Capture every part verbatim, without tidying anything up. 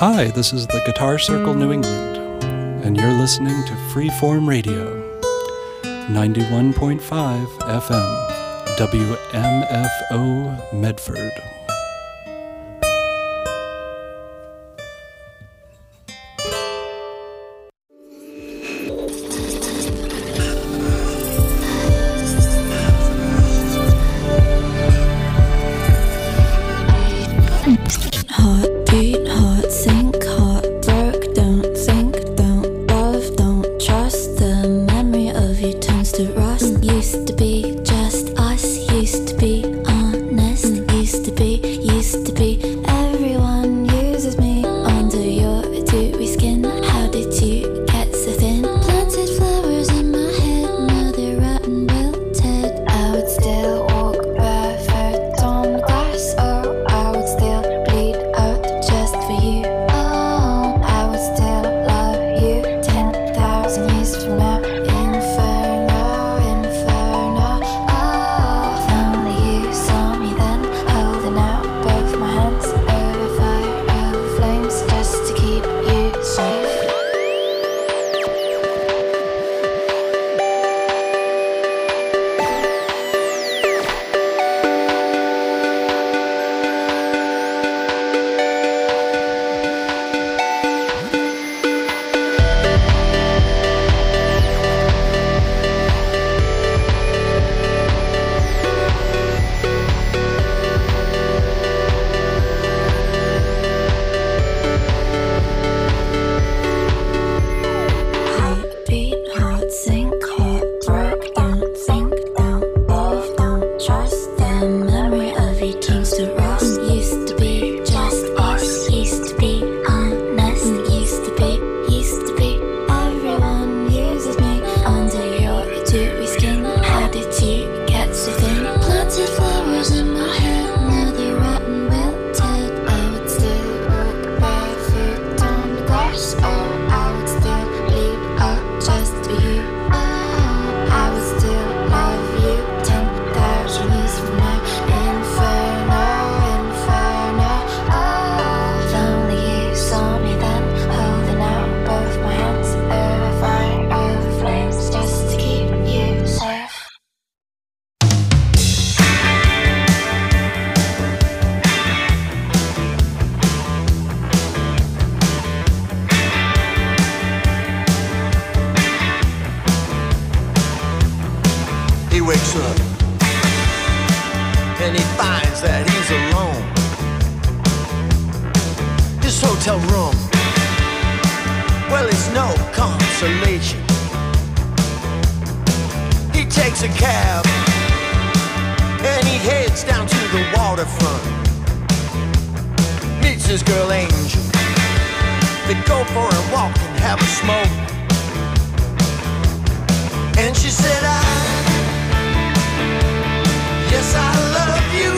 Hi, this is the Guitar Circle New England, and you're listening to Freeform Radio, ninety-one point five F M, W M F O Medford. Heartbeat, heart sink, heart broke. Don't think, don't love, don't trust. The memory of you turns to rust. Used to be just us, used to be honest, used to be, used to be. Everyone uses me under your dewy skin. How did you get so thin? Planted flowers in my head, now they're rotten, wilted. I would still walk barefoot on the grass. Oh, I would still bleed out just for you. Oh, I would still love you ten thousand years from now. Inferno, inferno. Oh, if only you saw me then, holding out both my hands over fire, over flames, just to keep you safe. Heartbeat, heart sink, heart broke. Don't think, don't love, don't trust. The memory of you turns to rust. Used to be just us, used to be honest, used to be, used to be. Everyone uses me under your dewy skin. How did you get so thin? Planted flowers in my head, now they're rotten, wilted. I would still walk barefoot on the grass. Oh, I would still bleed out just for you. Oh, I would still love you ten thousand years from now. Inferno, inferno. Oh, if only you saw me then, holding out both my hands over fire, over flames, just to keep you safe. He wakes up and he finds that he's alone. His hotel room, well, it's no consolation. He takes a cab and he heads down to the waterfront. Meets his girl Angel. They go for a walk and have a smoke. And she said, I yes, I love you.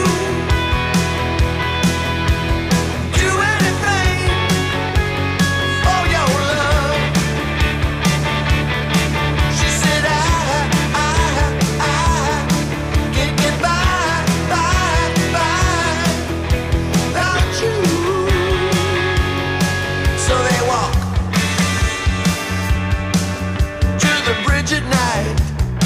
Do anything for your love. She said, I, I, I can't get by, by, by without you. So they walk to the bridge at night.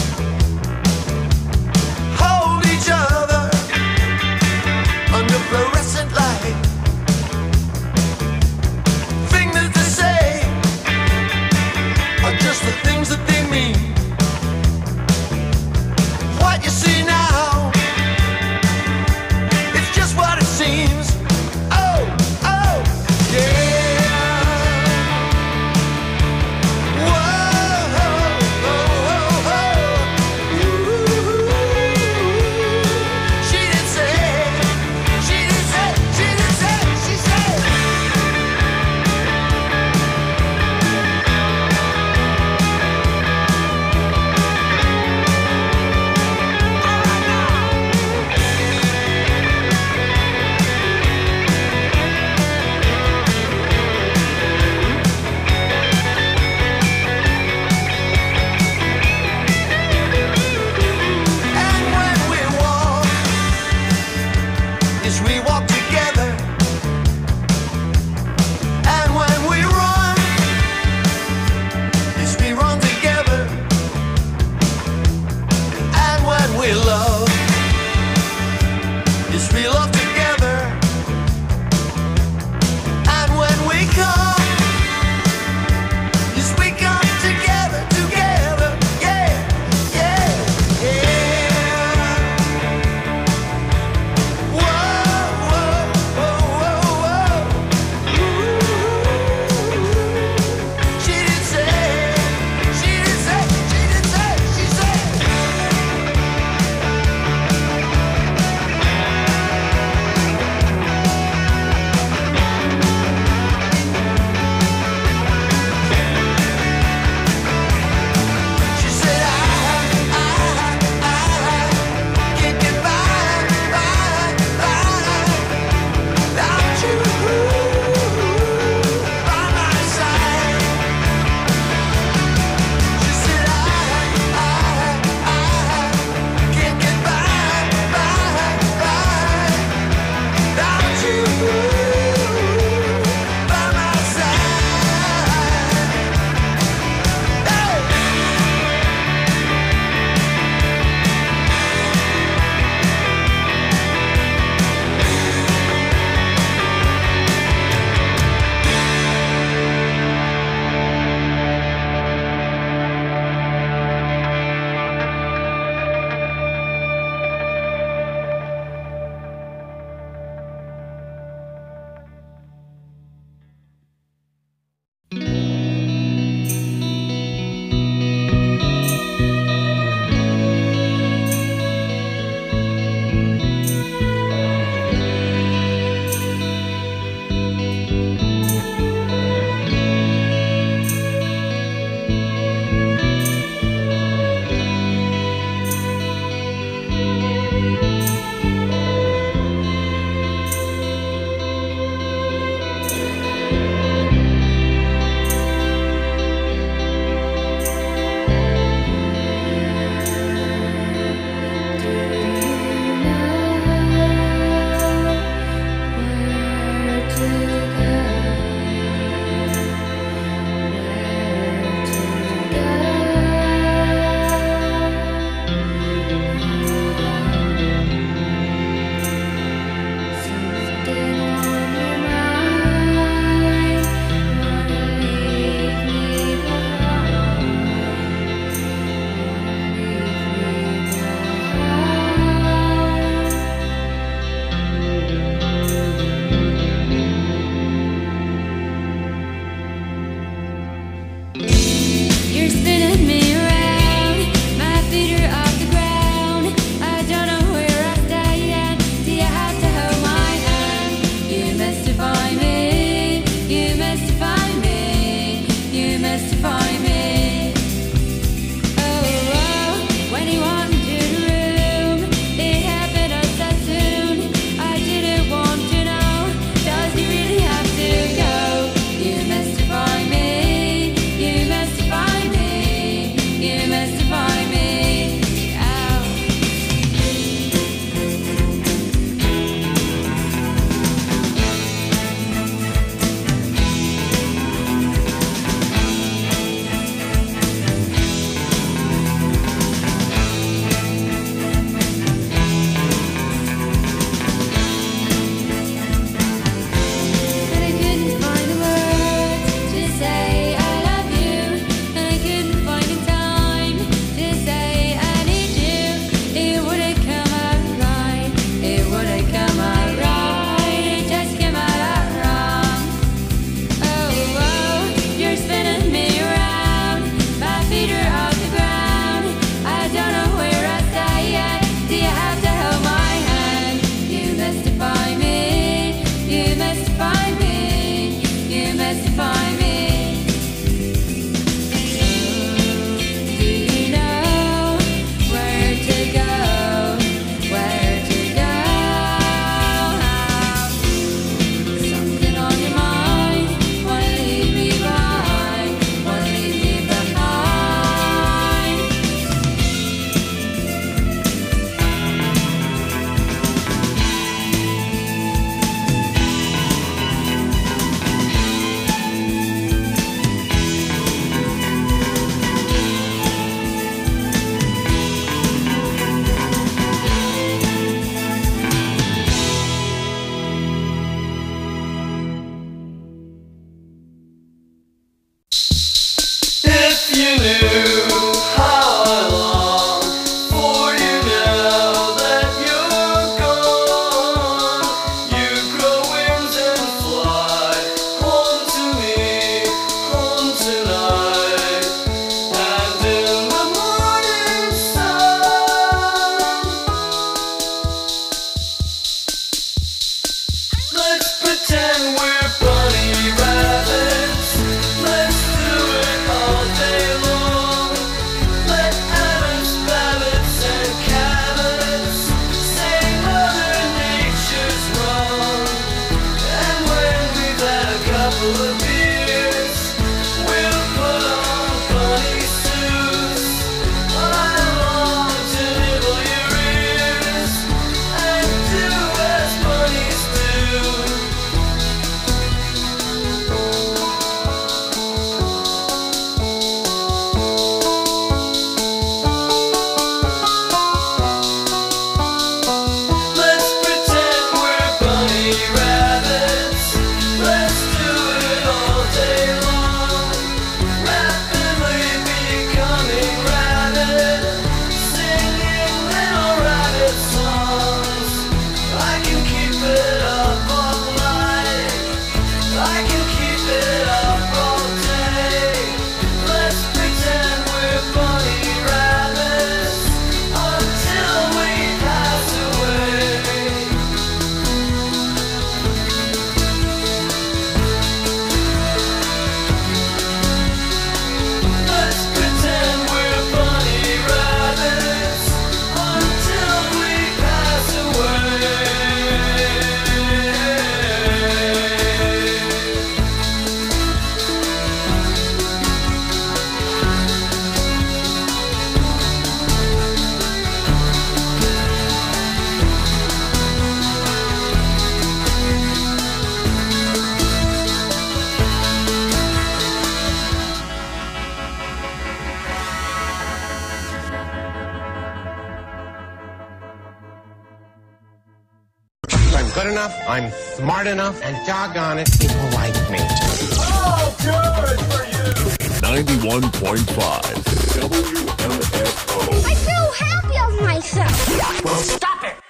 good enough, I'm smart enough, and doggone it, people like me. Oh, good for you! ninety-one point five W M F O. I feel happy of myself. Well, stop it!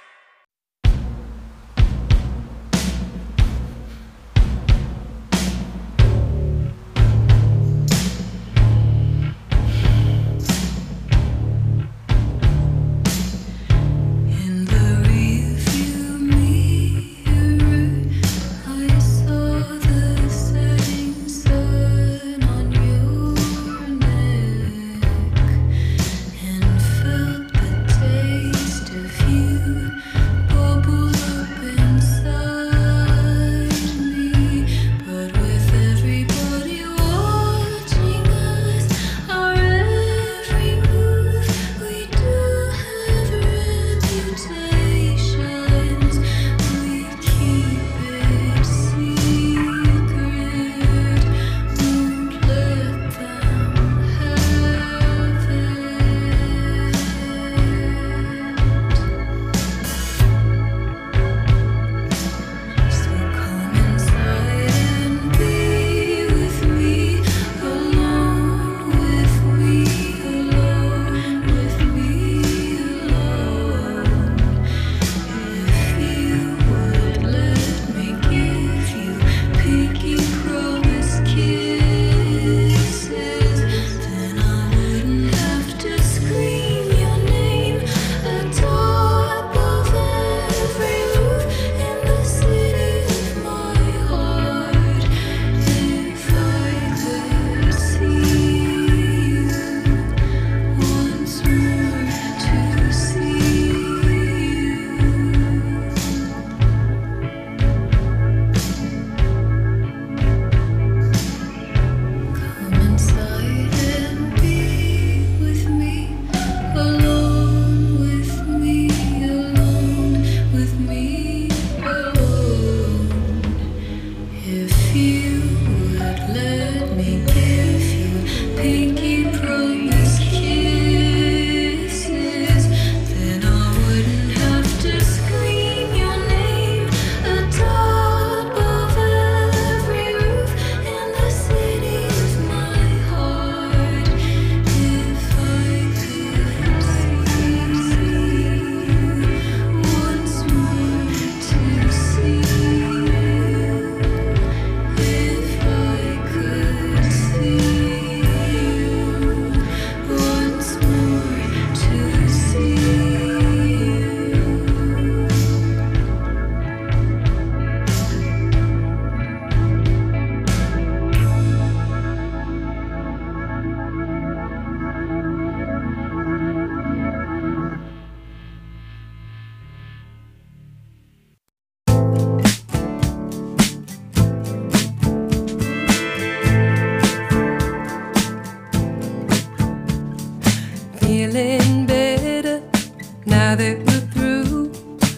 Feeling better now that we're through.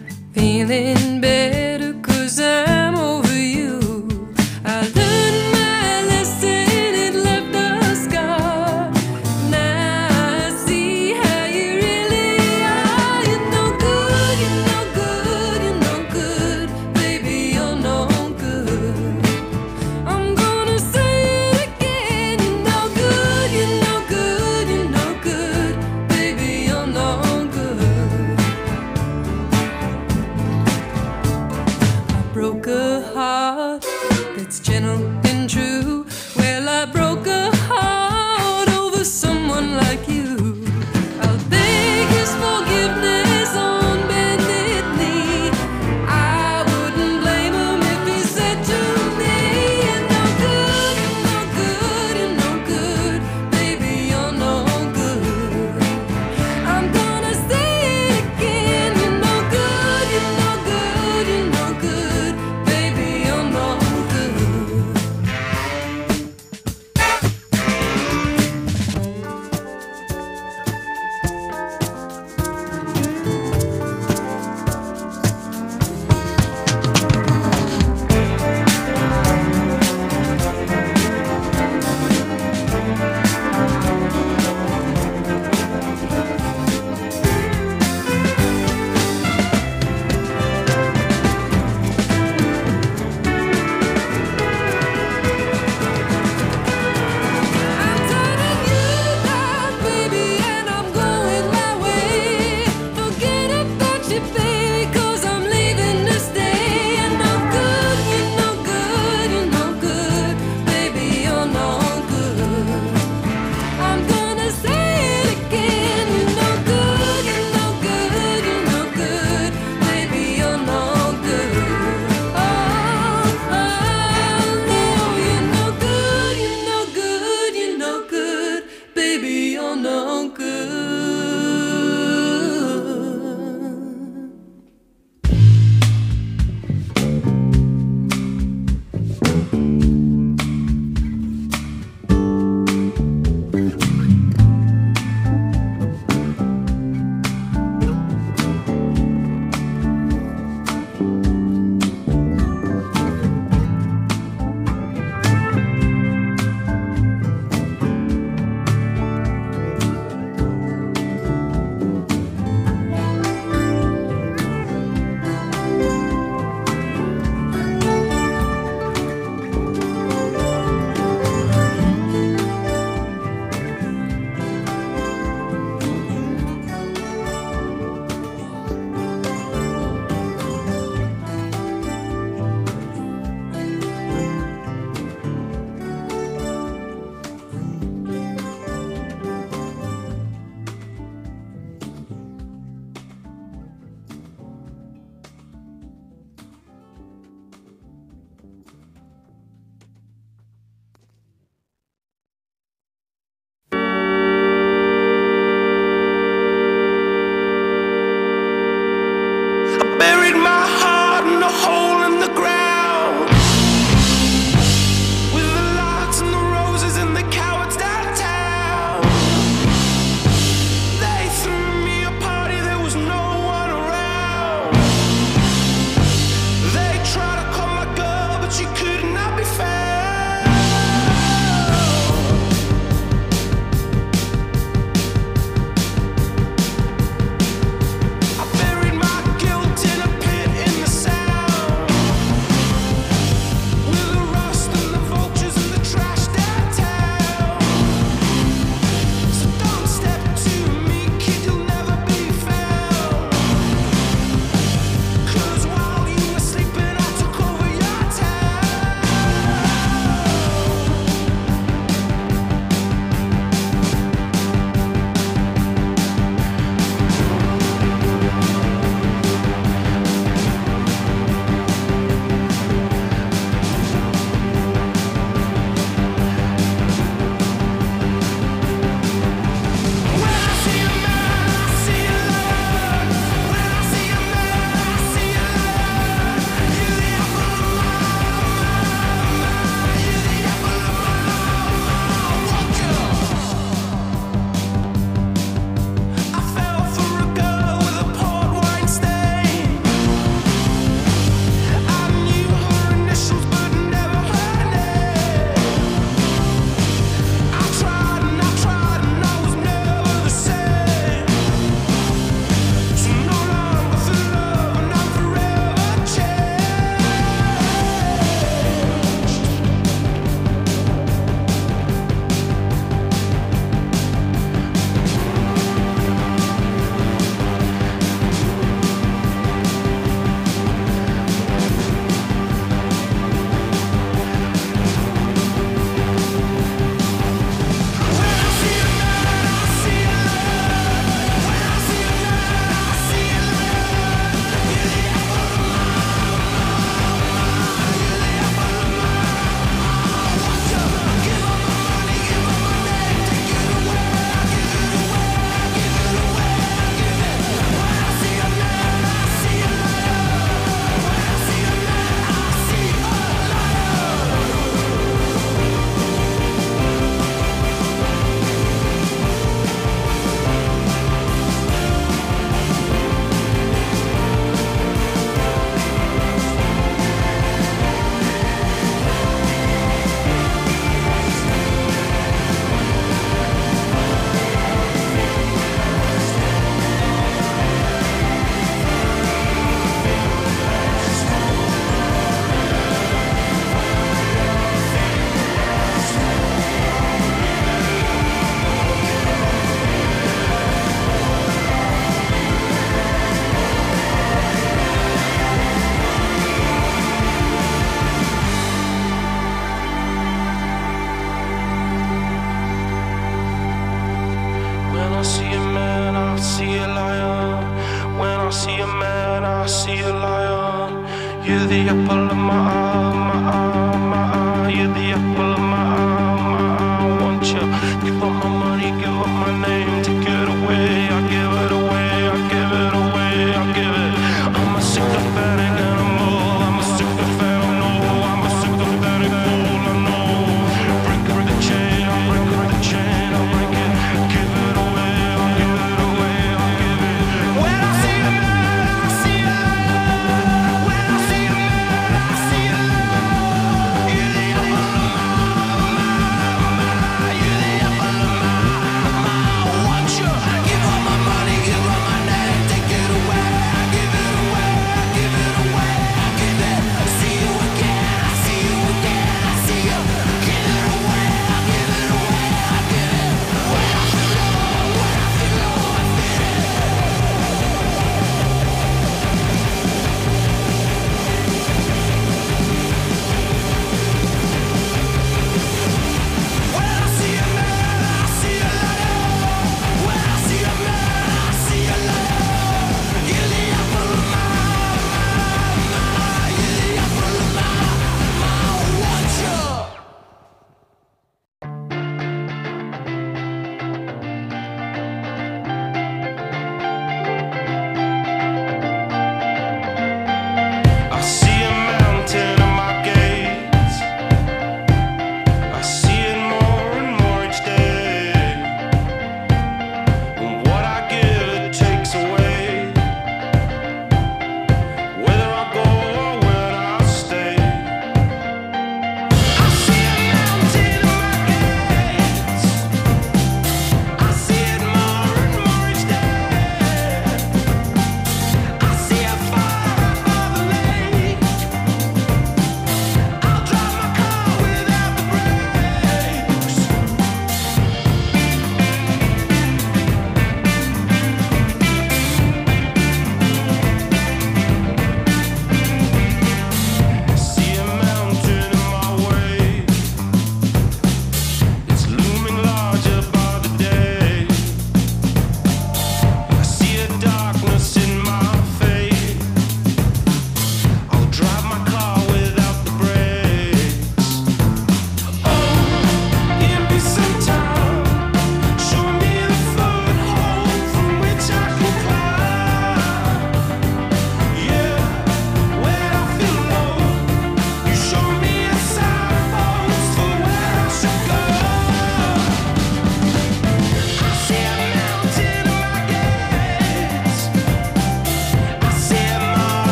Feeling better 'cause I'm over you. I learned my lesson, it left a scar. Now I see how you really are. You're no good, you're no good, you're no good. Baby, you're no good. I'm gonna say it again. You're no good, you're no good, you're no good. Baby, you're no good. I see a lion. When I see a man, I see a lion. You're the apple of my eye, my eye, my eye. You're the apple of my eye, my eye. Want you? Give up my money, give up my name, take it away. I give it away, I give it away, I give it. I'm a sycophantic animal. I'm a sycophantic, no. I'm a sycophantic fool, I know. Break up the chain, I break up the chain, I break it. Give it away, I give it away, I give it. When I see a man, I see a lion. When I see a man, I see a lion.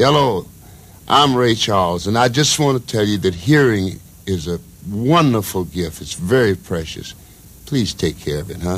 Hello, I'm Ray Charles, and I just want to tell you that hearing is a wonderful gift. It's very precious. Please take care of it, huh?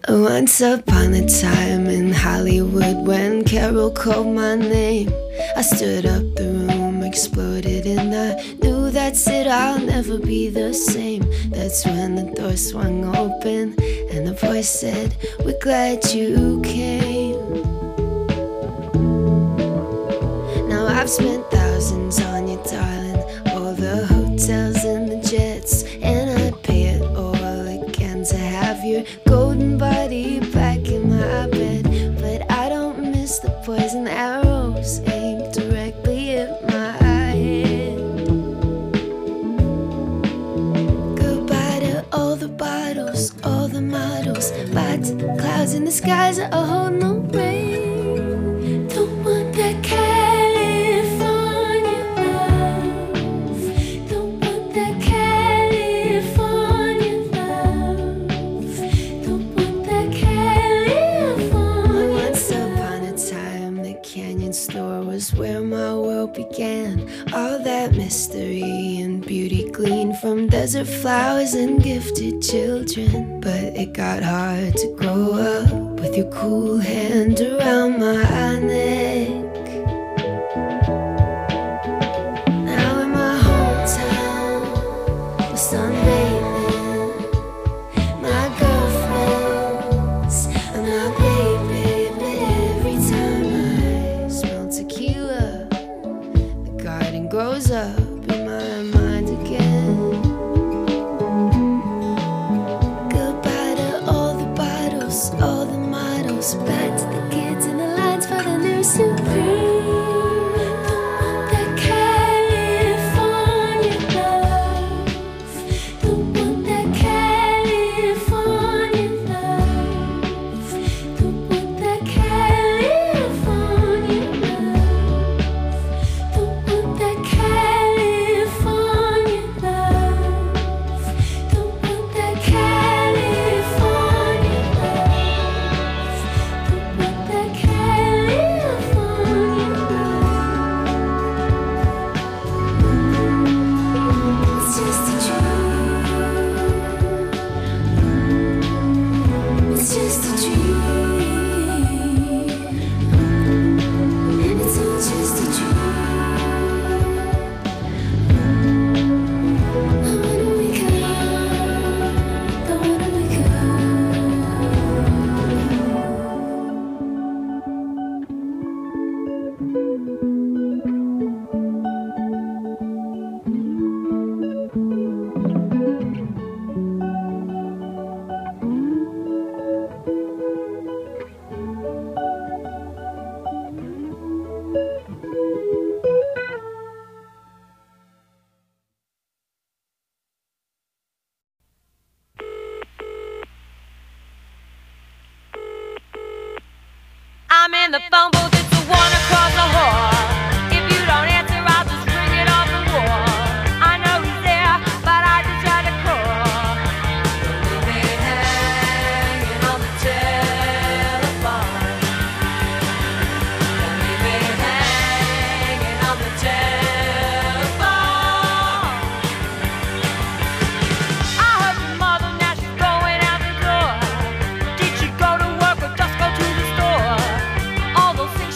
Once upon a time in Hollywood, when Carol called my name, I stood up, the room exploded, and I knew that's it, I'll never be the same. That's when the door swung open and the voice said, we're glad you came. Now I've spent thousands on you, darling, all the hotels and the jets, and I'd pay it all again to have your golden body back in my bed. But I don't miss the poison arrows aimed directly at my head. Goodbye to all the bottles, all the models, bye to the clouds in the skies that hold no rain. Don't want that California love. Don't want that California love. Don't want that California. Once upon a time, the Canyon store was where my world began. All that mystery and beauty gleaned from desert flowers and gifted children. But it got hard to grow up with your cool hand around my neck. Now in my hometown, we're sunbathing, my girlfriends and my baby. But every time I smell tequila, the garden grows up in my mind again. Goodbye to all the bottles, all the models, back to the kids in the lines for the new Supreme. Don't want that California love. Don't want that California love. Don't want that California love. Don't want that California love. Don't want that California love. Don't want that California love. It's just a dream. It's just a dream. It's all just a dream. I wanna wake up. I wanna wake up. I'm in the phone booth, it's the one across the hall. If you don't answer, I'll just ring it off the wall. I know he's there, but I just try to call. Leave me hanging on the telephone. Leave me hanging on the telephone. I heard your mother, now she's going out the door. Did she go to work or just go to the store? All those things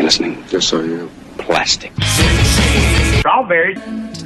listening? Yes, I am. Plastic. Strawberries.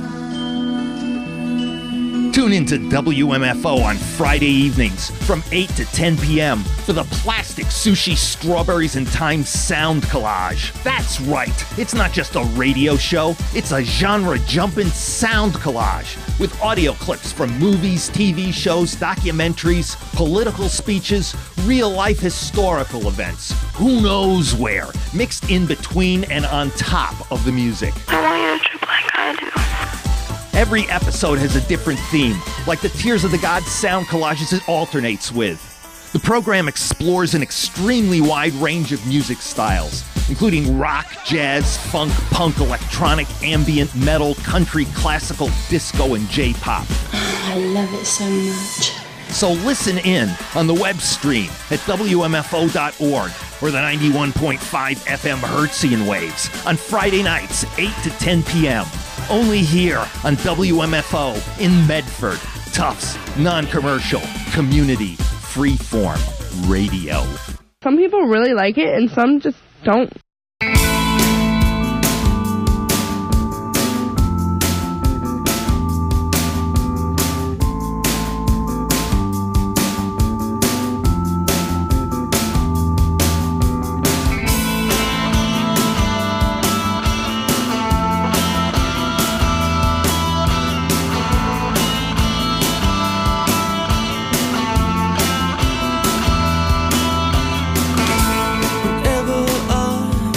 Tune into W M F O on Friday evenings from eight to ten p.m. for the Plastic Sushi Strawberries and Time Sound Collage. That's right, it's not just a radio show, it's a genre-jumping sound collage with audio clips from movies, T V shows, documentaries, political speeches, real-life historical events. Who knows where, mixed in between and on top of the music. I want you to trip like I do. Every episode has a different theme, like the Tears of the Gods sound collages it alternates with. The program explores an extremely wide range of music styles, including rock, jazz, funk, punk, electronic, ambient, metal, country, classical, disco, and J-pop. I love it so much. So listen in on the web stream at W M F O dot org or the ninety-one point five F M Hertzian waves on Friday nights, eight to ten p.m. Only here on W M F O in Medford. Tufts, non-commercial, community, freeform radio. Some people really like it and some just don't. Whenever I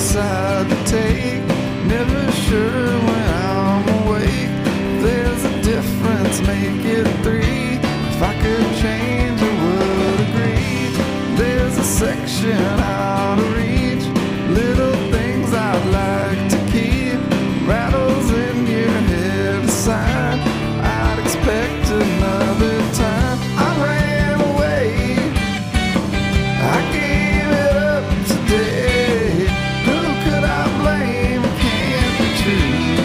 decide to take. Never sure when I'm awake. There's a difference, make it three. If I could change, I would agree. There's a section out of reach. Little things I'd like to keep. Rattles in your head aside. I'd expect another time. I ran away. I gave it up today. Who could I blame? It can't be true.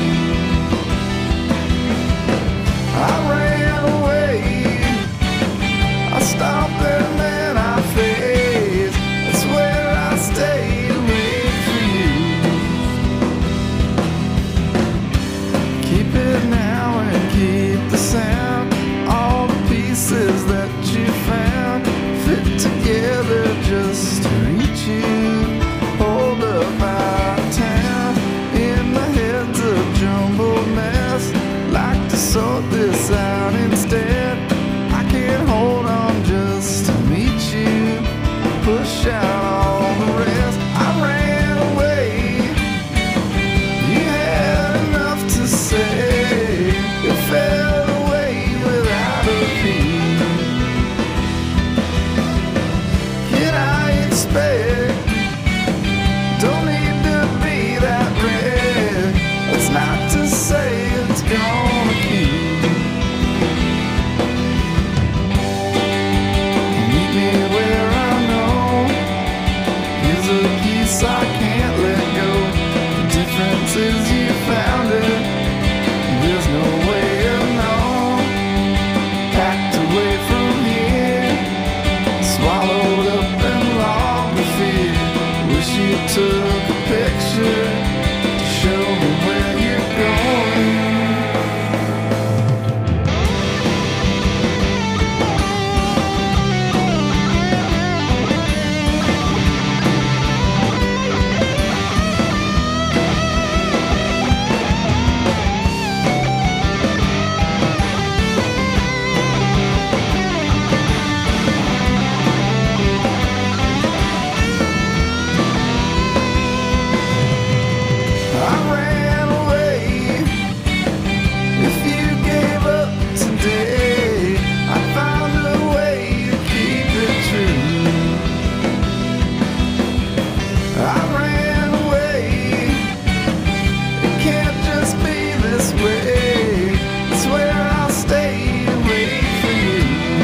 I ran away. I stopped and then I faced. That's where I stayed to wait for you. Keep it now and keep the sound. All the pieces that you found fit together just to reach you. Hold up out of town. In my head's a jumbled mess. Like to sort this out instead. I can't hold on just to meet you. Push out all the rest. I ran away. You had enough to say. It fell away without a beat. Can I expect? Don't need to be that red. That's not to say it's gonna keep. Meet me where I know. Here's a piece I can't let go. The difference is you found it. There's no way of knowing. Packed away from here. Swallowed up and logged the fear. Wish you took a picture to show me where you're going. I ran away. If you gave up today, I found a way to keep it true. I ran away. It can't just be this way. It's where I'll stay to wait for you.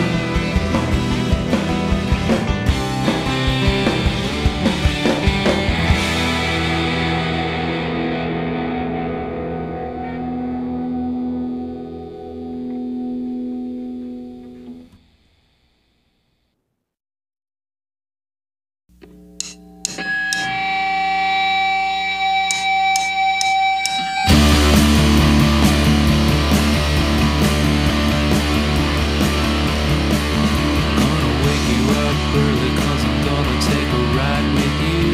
Gonna wake you up early 'cause I'm gonna take a ride with you.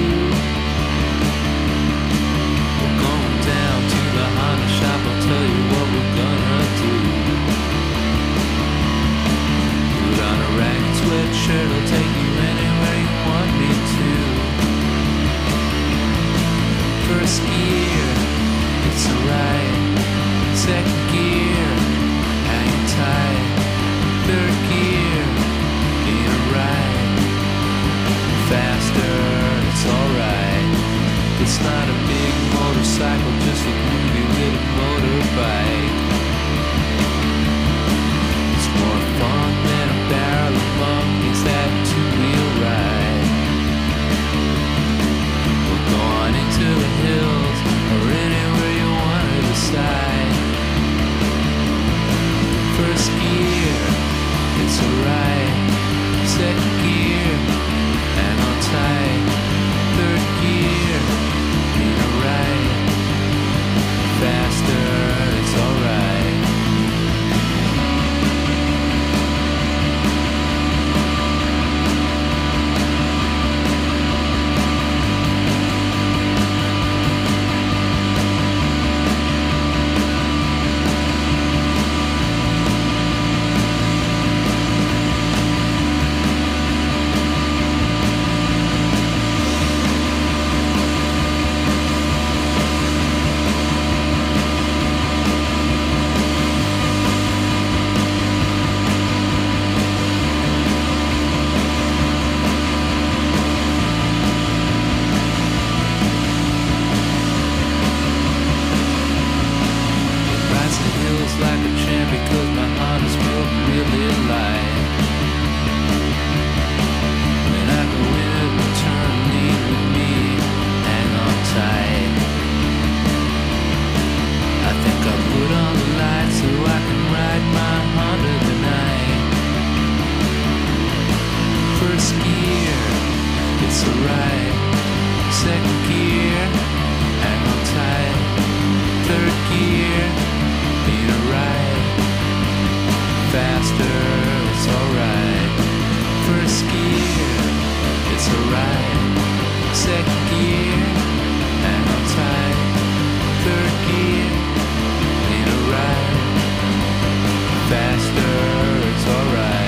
We're going down to the Honda shop, I'll tell you what we're gonna do. Put on a ragged sweatshirt, I'll take you anywhere you want me to. First gear, it's alright. Second gear, hang tight. Third gear, ain't a ride. Faster, it's alright. It's not a big motorcycle, just a groovy little motorbike. It's more fun than a barrel of monkeys, that two-wheel ride. We're going into the hills, or anywhere you want to decide. First gear, it's alright. Second gear, hang on tight. Third gear, ain't alright. Faster, it's alright. Second gear, hang on tight. Third gear, need a ride. Faster, it's alright. First gear, it's alright. Second gear, hang on tight. Third gear, need a ride. Faster, it's alright.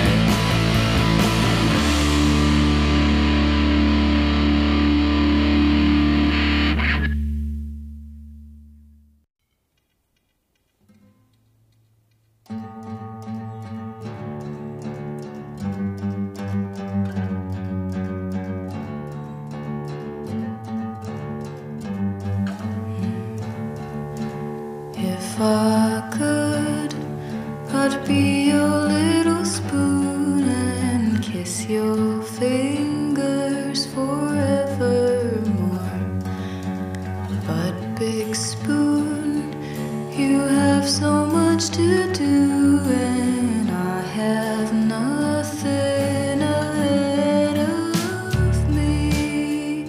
If I could, I'd be your little spoon and kiss your fingers forevermore. But big spoon, you have so much to do and I have nothing ahead of me.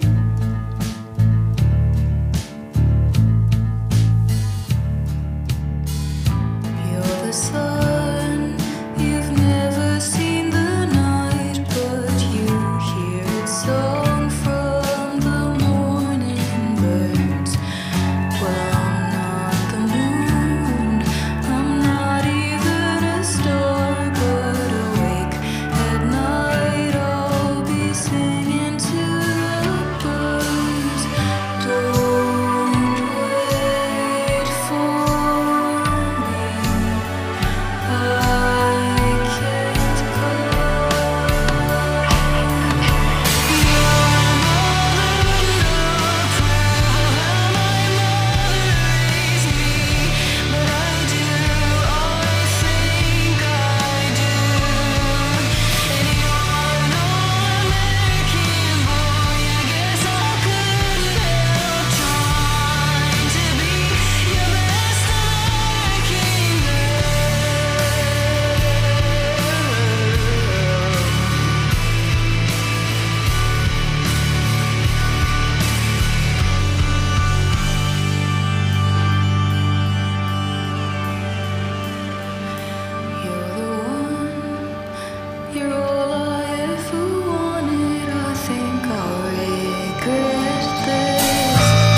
You're the sun, you've never seen the night, but you hear its song from the morning birds. Well, I'm not the moon, I'm not even a star, but awake at night I'll be singing to the birds. Don't wait for me, I can't You're all I ever wanted. I think I'll regret this.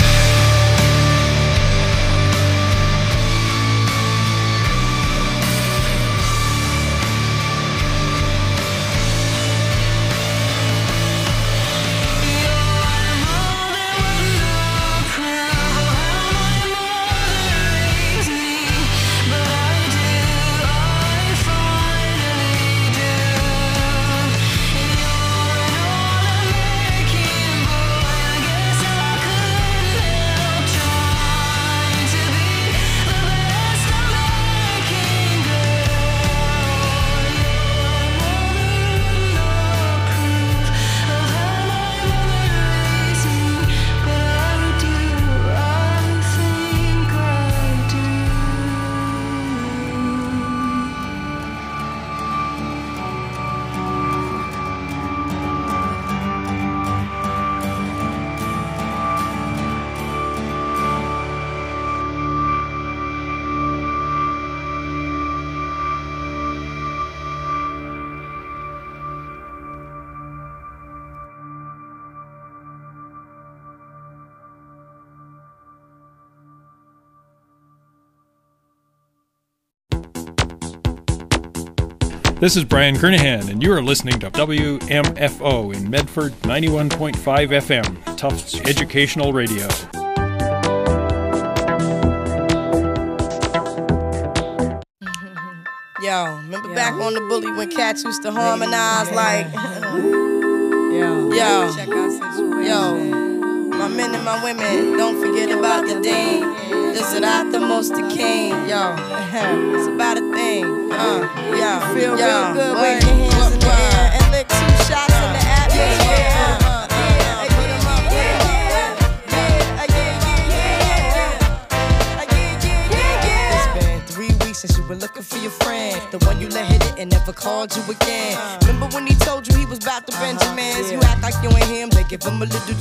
This is Brian Kernahan, and you are listening to W M F O in Medford, ninety-one point five F M, Tufts Educational Radio. Yo, remember Yo. back on the bully when cats used to harmonize like, yo, yo, yo, my men and my women, don't forget about the dean. This is not the most the king, yo. It's about a thing, uh, yo, feel yo. real good. Wave your hands in the air and lick two shots in the atmosphere. Since you were looking for your friend, the one you let hit it and never called you again. Remember when he told you he was about the Benjamins? You act like you ain't him, they give him a little